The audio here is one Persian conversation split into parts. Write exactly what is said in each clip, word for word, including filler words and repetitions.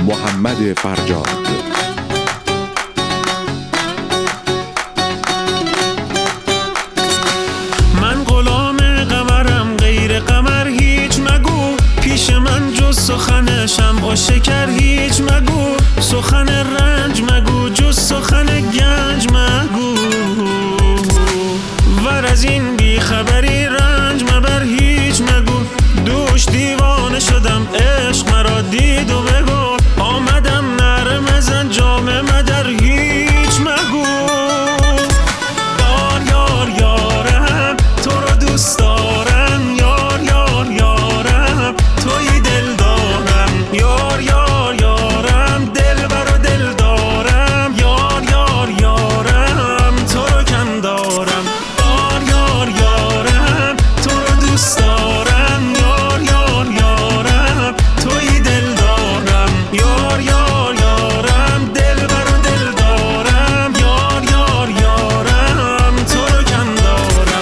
محمد فرجاد. من غلام قمرم، غیر قمر هیچ مگو. پیش من جز سخن شمع و شکر هیچ مگو. سخن رنج مگو، جز سخن گنج مگو. ور از این بی خبری رنج مبر هیچ مگو. دوش دیوانه شدم، عشق مرا دید و بگو. آمدم نره مزن جام مدر هیچ مگو. یار یار یارم تو رو دوست دارم، یار یار یارم توی دل دارم. یار یار یارم دل برا دل دارم. یار یار یارم تو رو کم دارم. یار یار یارم تو رو دوست دارم. یار یار یارم توی دل دارم. یار یار یارم دل برا دل دارم. یار یار یارم تو رو کم دارم.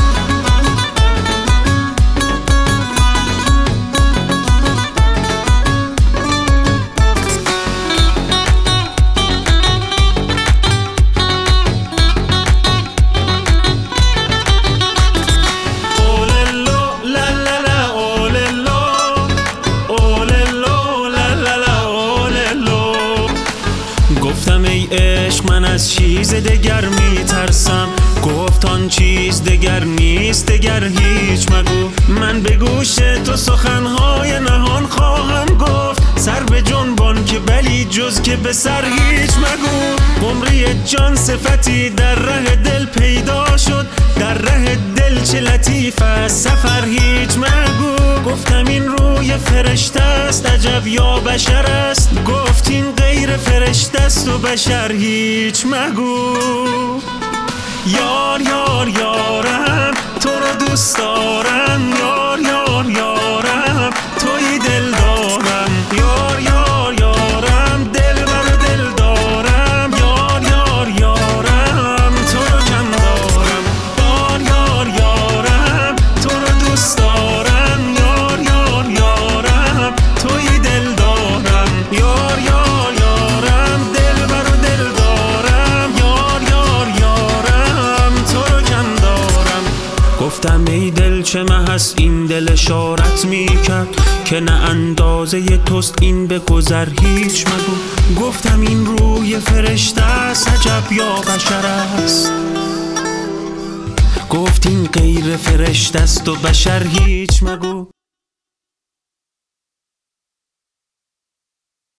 گفتم ای عشق من از چیز دگر می ترسم. گفت آن چیز دگر نیست، دگر هیچ مگو. من به گوش تو سخنهای نهان خواهم گفت. سر به جنبان که بلی جز که به سر هیچ مگو. عمری جان صفتی در ره دل پیدا شد. در ره دل چه لطیف است سفر هیچ مگو. گفتم این روی فرشته است عجب یا بشر است. گفت این غیر فرشته است و بشر هیچ مگو. یار یار یارم تو رو دوست دارم. یار یار یارم توی دل دارم. یار یار یارم دل بر دل دارم. یار یار یارم تو رو کم دارم. یار یار یارم تو رو دوست دارم. یار یار یارم توی دل دارم. یار یار یارم دل بر دل دارم. یار یار یارم تو رو کم دارم. گفتم ای دل چه مه هست این دل اشارت می کرد که نه اندازه توست این به گذر هیچ مگو. گفتم این روی فرشته است عجب یا بشر است. گفت این غیر فرشته است و بشر هیچ مگو.